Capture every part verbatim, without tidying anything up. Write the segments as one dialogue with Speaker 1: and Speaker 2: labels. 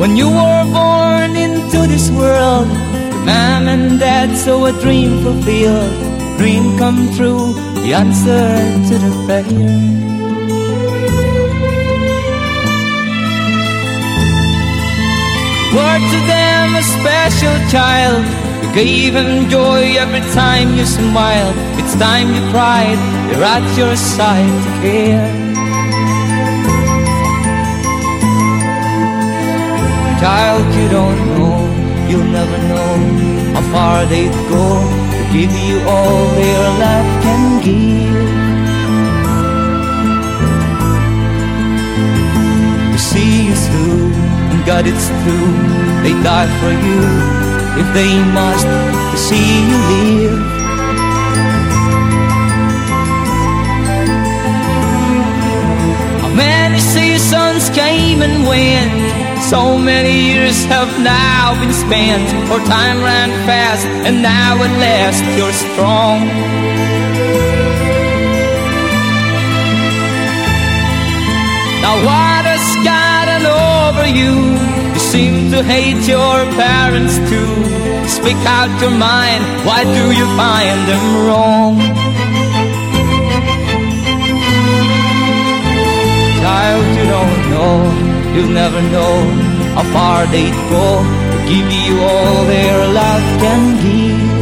Speaker 1: When you were born into this world, your mom and dad saw a dream fulfilled, dream come true, the answer to the prayer. Were to them a special child, you gave them joy every time you smiled. It's time you cried, they're at your side to care. Child, you don't know, you'll never know how far they'd go to give you all their love can give. To see you through, and God it's true, they die for you if they must, to see you live. How many seasons came and went, so many years have now been spent, for time ran fast and now at last you're strong. Now what has gotten over you? You seem to hate your parents too. Speak out your mind, why do you find them wrong? Child, you don't know, you'll never know how far they'd go to give you all their love can give.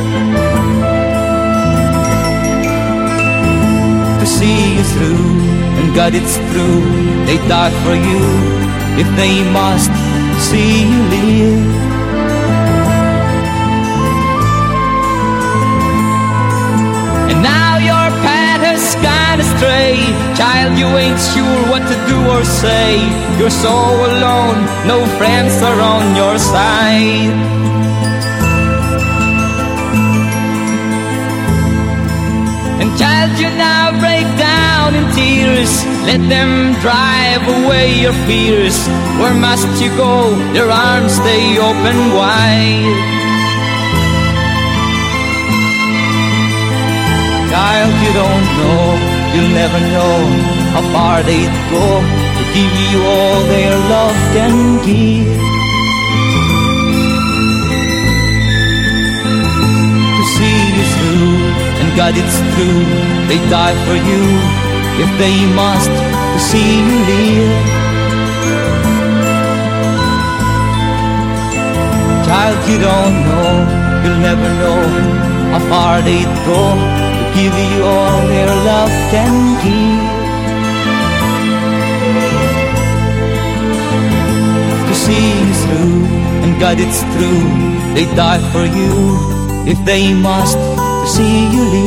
Speaker 1: To see you through, and God it's true, they die for you if they must, see you live. And now your path has gone astray. Child, you ain't sure what to do or say. You're so alone, no friends are on your side. And child, you now break down in tears. Let them drive away your fears. Where must you go? Their arms stay open wide. Child, you don't know, you'll never know how far they'd go to give you all their love can give. To see you through, and God it's true, they die for you if they must, to see you live. Child, you don't know, you'll never know how far they'd go to give you all their love can give. To see you through, and God it's true, they die for you if they must, to see you live.